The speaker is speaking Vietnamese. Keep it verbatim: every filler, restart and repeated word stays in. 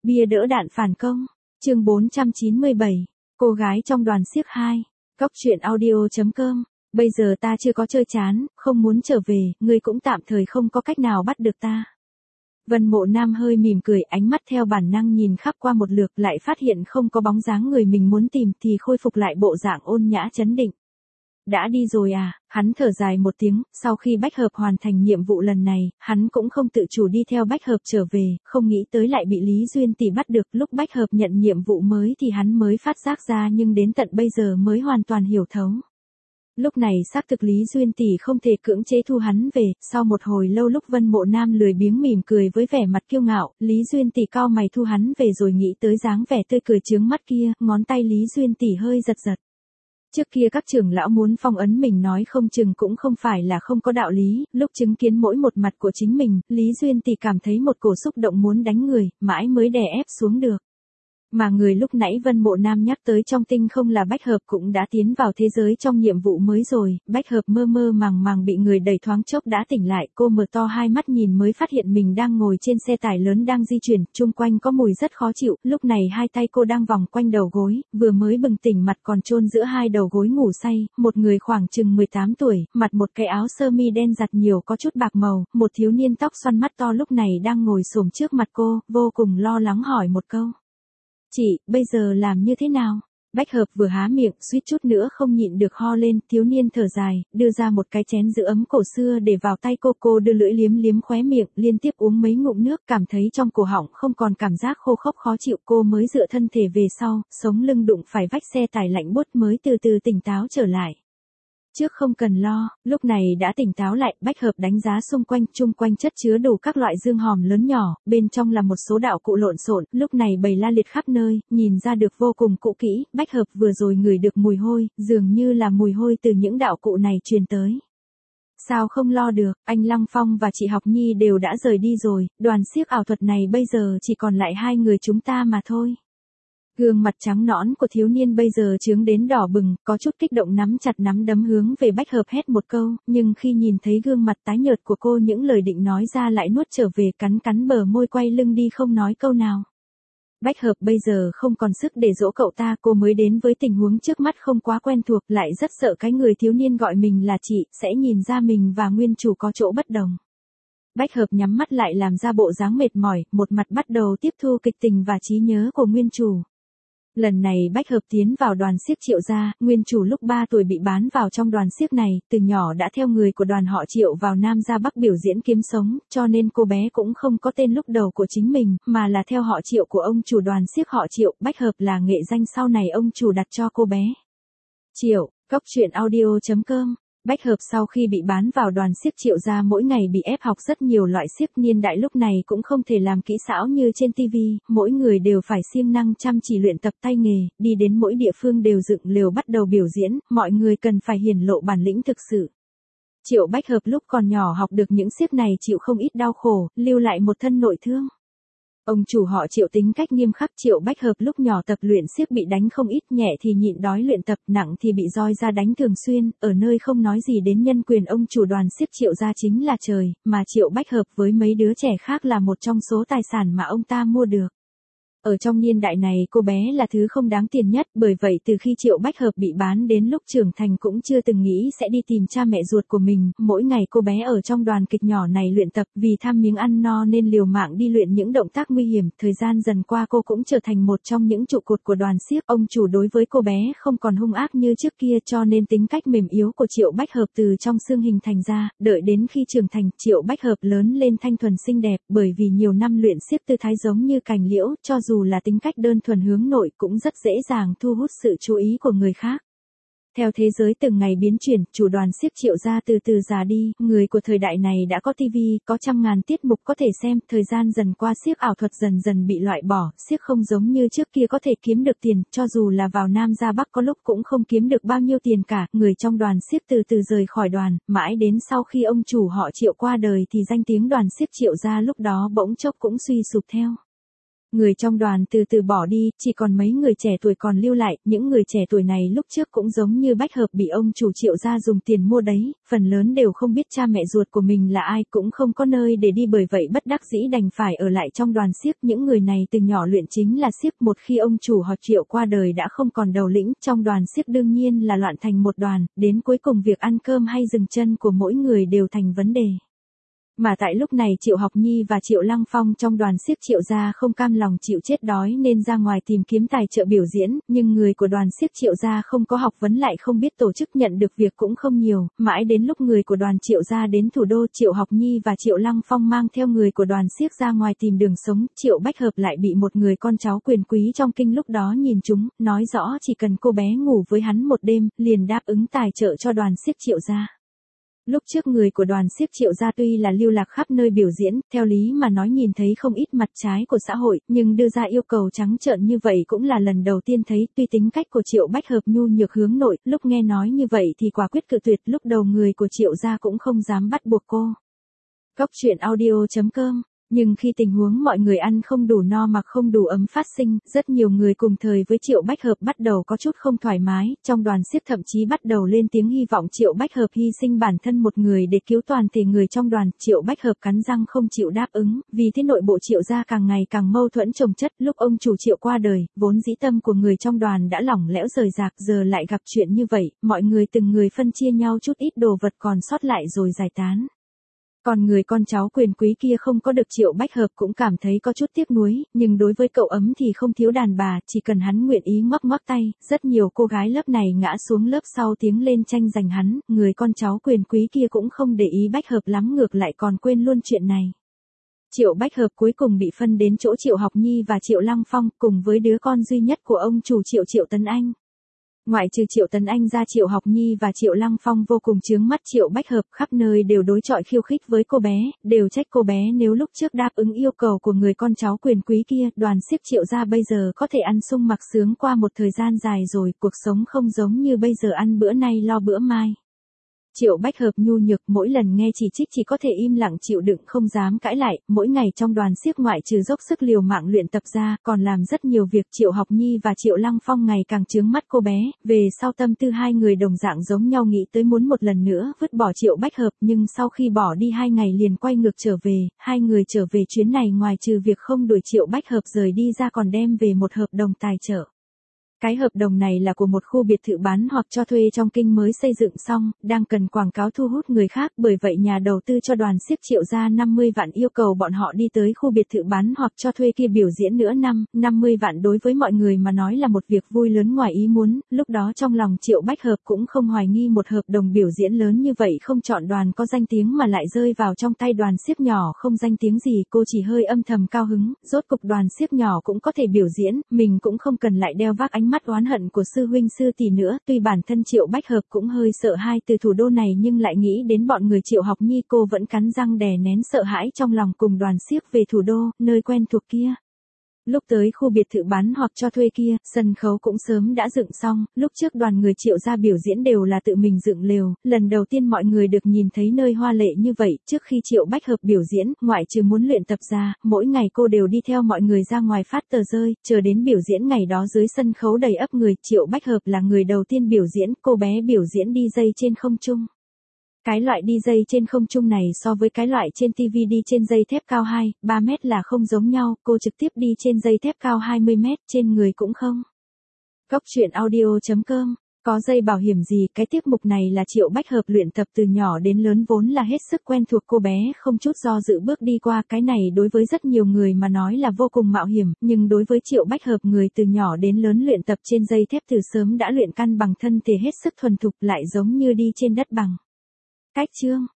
Bia đỡ đạn phản công. Chương bốn trăm chín mươi bảy. Cô gái trong đoàn xiếc hai. Góc truyện audio chấm com. Bây giờ ta chưa có chơi chán, không muốn trở về, ngươi cũng tạm thời không có cách nào bắt được ta. Vân Mộ Nam hơi mỉm cười, ánh mắt theo bản năng nhìn khắp qua một lượt, lại phát hiện không có bóng dáng người mình muốn tìm thì khôi phục lại bộ dạng ôn nhã trấn định. Đã đi rồi à, hắn thở dài một tiếng, sau khi Bách Hợp hoàn thành nhiệm vụ lần này, hắn cũng không tự chủ đi theo Bách Hợp trở về, không nghĩ tới lại bị Lý Duyên Tỷ bắt được. Lúc Bách Hợp nhận nhiệm vụ mới thì hắn mới phát giác ra, nhưng đến tận bây giờ mới hoàn toàn hiểu thấu. Lúc này xác thực Lý Duyên Tỷ không thể cưỡng chế thu hắn về. Sau một hồi lâu, lúc Vân Mộ Nam lười biếng mỉm cười với vẻ mặt kiêu ngạo, Lý Duyên Tỷ cau mày thu hắn về, rồi nghĩ tới dáng vẻ tươi cười chướng mắt kia, ngón tay Lý Duyên Tỷ hơi giật giật. Trước kia các trưởng lão muốn phong ấn mình nói không chừng cũng không phải là không có đạo lý, lúc chứng kiến mỗi một mặt của chính mình, Lý Duyên Tỷ cảm thấy một cổ xúc động muốn đánh người, mãi mới đè ép xuống được. Mà người lúc nãy Vân Mộ Nam nhắc tới trong tinh không là Bách Hợp cũng đã tiến vào thế giới trong nhiệm vụ mới rồi. Bách Hợp mơ mơ màng màng bị người đẩy, thoáng chốc đã tỉnh lại, cô mở to hai mắt nhìn mới phát hiện mình đang ngồi trên xe tải lớn đang di chuyển, chung quanh có mùi rất khó chịu. Lúc này hai tay cô đang vòng quanh đầu gối, vừa mới bừng tỉnh, mặt còn chôn giữa hai đầu gối ngủ say. Một người khoảng chừng mười tám tuổi, mặc một cái áo sơ mi đen giặt nhiều có chút bạc màu, một thiếu niên tóc xoăn mắt to lúc này đang ngồi xổm trước mặt cô, vô cùng lo lắng hỏi một câu. Chị, bây giờ làm như thế nào? Bách Hợp vừa há miệng, suýt chút nữa không nhịn được ho lên. Thiếu niên thở dài, đưa ra một cái chén giữ ấm cổ xưa để vào tay cô. Cô đưa lưỡi liếm liếm khóe miệng, liên tiếp uống mấy ngụm nước, cảm thấy trong cổ họng không còn cảm giác khô khốc khó chịu. Cô mới dựa thân thể về sau, sống lưng đụng phải vách xe tải lạnh buốt mới từ từ tỉnh táo trở lại. Trước không cần lo, lúc này đã tỉnh táo lại. Bách Hợp đánh giá xung quanh, chung quanh chất chứa đủ các loại dương hòm lớn nhỏ, bên trong là một số đạo cụ lộn xộn, lúc này bày la liệt khắp nơi, nhìn ra được vô cùng cũ kỹ. Bách Hợp vừa rồi ngửi được mùi hôi, dường như là mùi hôi từ những đạo cụ này truyền tới. Sao không lo được, anh Lăng Phong và chị Học Nhi đều đã rời đi rồi, đoàn xiếc ảo thuật này bây giờ chỉ còn lại hai người chúng ta mà thôi. Gương mặt trắng nõn của thiếu niên bây giờ chướng đến đỏ bừng, có chút kích động nắm chặt nắm đấm hướng về Bách Hợp hét một câu, nhưng khi nhìn thấy gương mặt tái nhợt của cô, những lời định nói ra lại nuốt trở về, cắn cắn bờ môi quay lưng đi không nói câu nào. Bách Hợp bây giờ không còn sức để dỗ cậu ta, cô mới đến với tình huống trước mắt không quá quen thuộc, lại rất sợ cái người thiếu niên gọi mình là chị, sẽ nhìn ra mình và nguyên chủ có chỗ bất đồng. Bách Hợp nhắm mắt lại làm ra bộ dáng mệt mỏi, một mặt bắt đầu tiếp thu kịch tình và trí nhớ của nguyên chủ. Lần này Bách Hợp tiến vào đoàn xiếc Triệu gia, nguyên chủ lúc ba tuổi bị bán vào trong đoàn xiếc này, từ nhỏ đã theo người của đoàn họ Triệu vào Nam ra Bắc biểu diễn kiếm sống, cho nên cô bé cũng không có tên lúc đầu của chính mình, mà là theo họ Triệu của ông chủ đoàn xiếc họ Triệu. Bách Hợp là nghệ danh sau này ông chủ đặt cho cô bé. Triệu, góc truyện audio chấm com. Bách Hợp sau khi bị bán vào đoàn xiếc Triệu gia mỗi ngày bị ép học rất nhiều loại xiếc, niên đại lúc này cũng không thể làm kỹ xảo như trên tivi, mỗi người đều phải siêng năng chăm chỉ luyện tập tay nghề, đi đến mỗi địa phương đều dựng lều bắt đầu biểu diễn, mọi người cần phải hiển lộ bản lĩnh thực sự. Triệu Bách Hợp lúc còn nhỏ học được những xiếc này chịu không ít đau khổ, lưu lại một thân nội thương. Ông chủ họ Triệu tính cách nghiêm khắc, Triệu Bách Hợp lúc nhỏ tập luyện xiếc bị đánh không ít, nhẹ thì nhịn đói luyện tập, nặng thì bị roi ra đánh thường xuyên, ở nơi không nói gì đến nhân quyền ông chủ đoàn xiếc Triệu gia chính là trời, mà Triệu Bách Hợp với mấy đứa trẻ khác là một trong số tài sản mà ông ta mua được. Ở trong niên đại này cô bé là thứ không đáng tiền nhất, bởi vậy từ khi Triệu Bách Hợp bị bán đến lúc trưởng thành cũng chưa từng nghĩ sẽ đi tìm cha mẹ ruột của mình, mỗi ngày cô bé ở trong đoàn kịch nhỏ này luyện tập, vì tham miếng ăn no nên liều mạng đi luyện những động tác nguy hiểm, thời gian dần qua cô cũng trở thành một trong những trụ cột của đoàn xiếc. Ông chủ đối với cô bé không còn hung ác như trước kia, cho nên tính cách mềm yếu của Triệu Bách Hợp từ trong xương hình thành ra, đợi đến khi trưởng thành, Triệu Bách Hợp lớn lên thanh thuần xinh đẹp, bởi vì nhiều năm luyện xiếc tư thái giống như cành liễu, cho dù là tính cách đơn thuần hướng nội cũng rất dễ dàng thu hút sự chú ý của người khác. Theo thế giới từng ngày biến chuyển, chủ đoàn xiếc Triệu gia từ từ già đi, người của thời đại này đã có tivi, có trăm ngàn tiết mục có thể xem, thời gian dần qua xiếc ảo thuật dần dần bị loại bỏ, xiếc không giống như trước kia có thể kiếm được tiền, cho dù là vào Nam ra Bắc có lúc cũng không kiếm được bao nhiêu tiền cả, người trong đoàn xiếc từ từ rời khỏi đoàn, mãi đến sau khi ông chủ họ Triệu qua đời thì danh tiếng đoàn xiếc Triệu gia lúc đó bỗng chốc cũng suy sụp theo. Người trong đoàn từ từ bỏ đi, chỉ còn mấy người trẻ tuổi còn lưu lại, những người trẻ tuổi này lúc trước cũng giống như Bách Hợp bị ông chủ Triệu gia dùng tiền mua đấy, phần lớn đều không biết cha mẹ ruột của mình là ai, cũng không có nơi để đi, bởi vậy bất đắc dĩ đành phải ở lại trong đoàn xiếc. Những người này từ nhỏ luyện chính là xiếc, một khi ông chủ họ Triệu qua đời đã không còn đầu lĩnh, trong đoàn xiếc đương nhiên là loạn thành một đoàn, đến cuối cùng việc ăn cơm hay dừng chân của mỗi người đều thành vấn đề. Mà tại lúc này Triệu Học Nhi và Triệu Lăng Phong trong đoàn xiếc Triệu gia không cam lòng chịu chết đói nên ra ngoài tìm kiếm tài trợ biểu diễn, nhưng người của đoàn xiếc Triệu gia không có học vấn lại không biết tổ chức, nhận được việc cũng không nhiều, mãi đến lúc người của đoàn Triệu gia đến thủ đô, Triệu Học Nhi và Triệu Lăng Phong mang theo người của đoàn xiếc ra ngoài tìm đường sống, Triệu Bách Hợp lại bị một người con cháu quyền quý trong kinh lúc đó nhìn trúng, nói rõ chỉ cần cô bé ngủ với hắn một đêm, liền đáp ứng tài trợ cho đoàn xiếc Triệu gia. Lúc trước người của đoàn xiếc Triệu gia tuy là lưu lạc khắp nơi biểu diễn, theo lý mà nói nhìn thấy không ít mặt trái của xã hội, nhưng đưa ra yêu cầu trắng trợn như vậy cũng là lần đầu tiên thấy. Tuy tính cách của Triệu Bách Hợp nhu nhược hướng nội, lúc nghe nói như vậy thì quả quyết cự tuyệt, lúc đầu người của Triệu gia cũng không dám bắt buộc cô. Góc truyện audio chấm com. Nhưng khi tình huống mọi người ăn không đủ no mặc không đủ ấm phát sinh, rất nhiều người cùng thời với Triệu Bách Hợp bắt đầu có chút không thoải mái, trong đoàn xiếc thậm chí bắt đầu lên tiếng hy vọng Triệu Bách Hợp hy sinh bản thân một người để cứu toàn thể người trong đoàn. Triệu Bách Hợp cắn răng không chịu đáp ứng, vì thế nội bộ Triệu gia càng ngày càng mâu thuẫn chồng chất. Lúc ông chủ Triệu qua đời, vốn dĩ tâm của người trong đoàn đã lỏng lẽo rời rạc, giờ lại gặp chuyện như vậy, mọi người từng người phân chia nhau chút ít đồ vật còn sót lại rồi giải tán. Còn người con cháu quyền quý kia không có được Triệu Bách Hợp cũng cảm thấy có chút tiếc nuối, nhưng đối với cậu ấm thì không thiếu đàn bà, chỉ cần hắn nguyện ý ngoắc ngoắc tay, rất nhiều cô gái lớp này ngã xuống lớp sau tiếng lên tranh giành hắn, người con cháu quyền quý kia cũng không để ý Bách Hợp lắm, ngược lại còn quên luôn chuyện này. Triệu Bách Hợp cuối cùng bị phân đến chỗ Triệu Học Nhi và Triệu Lăng Phong, cùng với đứa con duy nhất của ông chủ Triệu Triệu Tấn Anh. Ngoại trừ Triệu Tấn Anh ra, Triệu Học Nhi và Triệu Lăng Phong vô cùng chướng mắt Triệu Bách Hợp, khắp nơi đều đối chọi khiêu khích với cô bé, đều trách cô bé nếu lúc trước đáp ứng yêu cầu của người con cháu quyền quý kia. Đoàn xiếc Triệu gia bây giờ có thể ăn sung mặc sướng qua một thời gian dài rồi, cuộc sống không giống như bây giờ ăn bữa nay lo bữa mai. Triệu Bách Hợp nhu nhược, mỗi lần nghe chỉ trích chỉ có thể im lặng chịu đựng, không dám cãi lại. Mỗi ngày trong đoàn xiếc ngoại trừ dốc sức liều mạng luyện tập ra, còn làm rất nhiều việc. Triệu Học Nhi và Triệu Lăng Phong ngày càng chướng mắt cô bé, về sau tâm tư hai người đồng dạng giống nhau, nghĩ tới muốn một lần nữa vứt bỏ Triệu Bách Hợp, nhưng sau khi bỏ đi hai ngày liền quay ngược trở về. Hai người trở về chuyến này ngoài trừ việc không đuổi Triệu Bách Hợp rời đi ra còn đem về một hợp đồng tài trợ. Cái hợp đồng này là của một khu biệt thự bán hoặc cho thuê trong kinh mới xây dựng xong, đang cần quảng cáo thu hút người khác, bởi vậy nhà đầu tư cho đoàn xiếc Triệu gia năm mươi vạn, yêu cầu bọn họ đi tới khu biệt thự bán hoặc cho thuê kia biểu diễn nữa. Năm, năm mươi vạn đối với mọi người mà nói là một việc vui lớn ngoài ý muốn, lúc đó trong lòng Triệu Bách Hợp cũng không hoài nghi một hợp đồng biểu diễn lớn như vậy không chọn đoàn có danh tiếng mà lại rơi vào trong tay đoàn xiếc nhỏ không danh tiếng gì, cô chỉ hơi âm thầm cao hứng, rốt cục đoàn xiếc nhỏ cũng có thể biểu diễn, mình cũng không cần lại đeo vác ánh mắt oán hận của sư huynh sư tỷ nữa. Tuy bản thân Triệu Bách Hợp cũng hơi sợ hai từ thủ đô này, nhưng lại nghĩ đến bọn người Triệu Học Nhi, cô vẫn cắn răng đè nén sợ hãi trong lòng, cùng đoàn xiếc về thủ đô, nơi quen thuộc kia. Lúc tới khu biệt thự bán hoặc cho thuê kia, sân khấu cũng sớm đã dựng xong, lúc trước đoàn người Triệu gia biểu diễn đều là tự mình dựng lều, lần đầu tiên mọi người được nhìn thấy nơi hoa lệ như vậy. Trước khi Triệu Bách Hợp biểu diễn, ngoại trừ muốn luyện tập ra, mỗi ngày cô đều đi theo mọi người ra ngoài phát tờ rơi, chờ đến biểu diễn ngày đó dưới sân khấu đầy ắp người, Triệu Bách Hợp là người đầu tiên biểu diễn, cô bé biểu diễn đi dây trên không trung. Cái loại đi dây trên không trung này so với cái loại trên ti vi đi trên dây thép cao hai, ba mét là không giống nhau, cô trực tiếp đi trên dây thép cao hai mươi mét, trên người cũng không. Góc truyện audio chấm com. Có dây bảo hiểm gì, cái tiết mục này là Triệu Bách Hợp luyện tập từ nhỏ đến lớn vốn là hết sức quen thuộc, cô bé không chút do dự bước đi qua. Cái này đối với rất nhiều người mà nói là vô cùng mạo hiểm, nhưng đối với Triệu Bách Hợp, người từ nhỏ đến lớn luyện tập trên dây thép từ sớm đã luyện căn bằng thân thể hết sức thuần thục, lại giống như đi trên đất bằng. Cách chương